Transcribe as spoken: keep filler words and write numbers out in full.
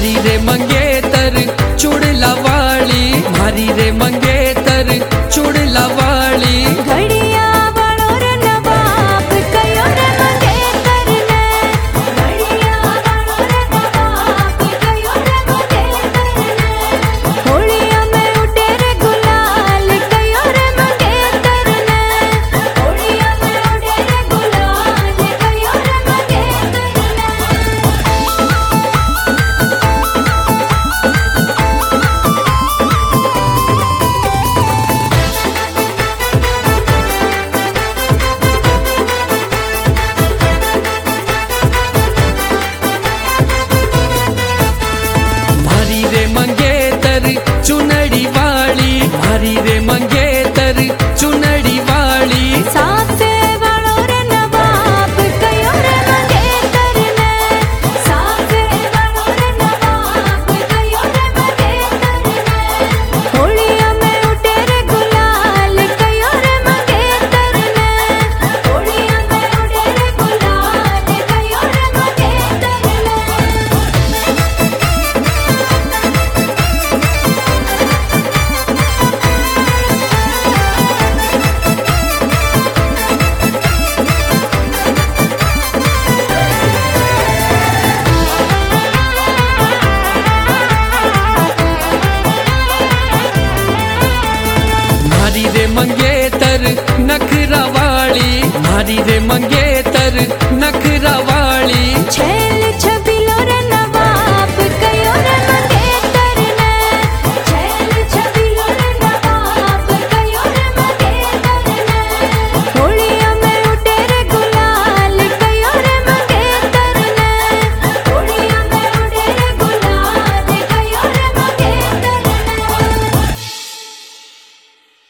मारी रे मंगेतर चुड़ला वाली, मारी रे मंगेतर चुड़ला वाली। घड़िया वालो रे नवाब कयो रे मंगेतर ने, घड़िया वालो रे नवाब कयो रे मंगेतर ने। होलिया में उड़े रे गुलाल कयो रे मंगेतर ने, होलिया में उड़े रे गुलाल कयो रे मंगेतर ने। मारी रे मंगेतर चुनड़ी वाली, मारी रे मंगेतर चुनड़ी वाली। सासे वालो रे नवाब कयो रे मंगेतर ने, सासे वालो रे नवाब कयो रे मंगेतर ने। होलिया में उड़े रे गुलाल कयो रे मंगेतर ने, होलिया में उड़े रे गुलाल कयो रे मंगेतर ने। मारी रे मंगेतर नखरा वाली, मारी रे मंगे